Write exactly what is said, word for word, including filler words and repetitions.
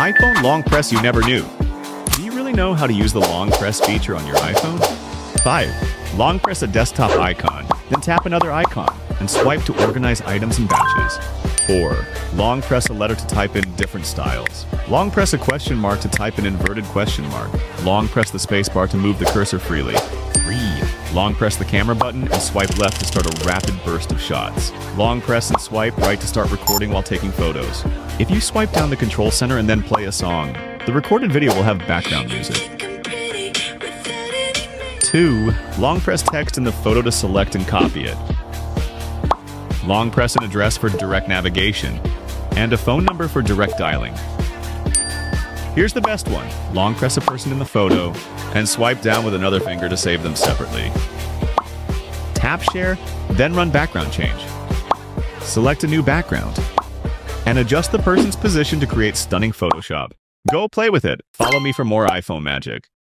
iPhone long press you never knew. Do you really know how to use the long press feature on your iPhone? five. Long press a desktop icon, then tap another icon, and swipe to organize items and batches. four. Long press a letter to type in different styles. Long press a question mark to type an inverted question mark. Long press the spacebar to move the cursor freely. three. Long press the camera button and swipe left to start a rapid burst of shots. Long press and swipe right to start recording while taking photos. If you swipe down the control center and then play a song, the recorded video will have background music. two. Long press text in the photo to select and copy it. Long press an address for direct navigation, and a phone number for direct dialing. Here's the best one. Long press a person in the photo, and swipe down with another finger to save them separately. Tap share, then run background change. Select a new background, and adjust the person's position to create stunning Photoshop. Go play with it. Follow me for more iPhone magic.